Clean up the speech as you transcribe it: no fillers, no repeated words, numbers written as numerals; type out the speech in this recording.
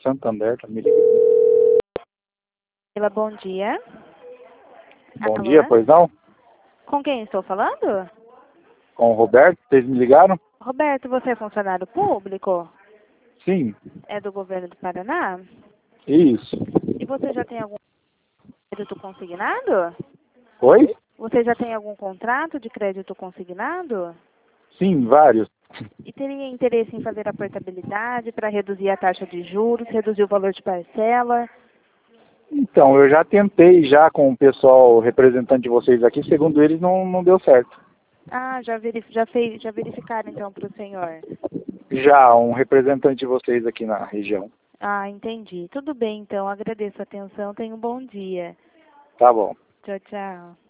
Santander, tá me ligando. Bom dia. Bom Alô? dia, pois não? Com quem estou falando? Com o Roberto, vocês me ligaram? Roberto, você é funcionário público? Sim, É do governo do Paraná? isso. E você já tem algum crédito consignado? Oi? Você já tem algum contrato de crédito consignado? Sim, vários. E teria interesse em fazer a portabilidade para reduzir a taxa de juros, reduzir o valor de parcela? Então, eu já tentei já com o pessoal representante de vocês aqui, segundo eles não deu certo. Ah, já verificaram então para o senhor. Já um representante de vocês aqui na região. Ah, entendi. Tudo bem então, agradeço a atenção, tenha um bom dia. Tá bom. Tchau, tchau.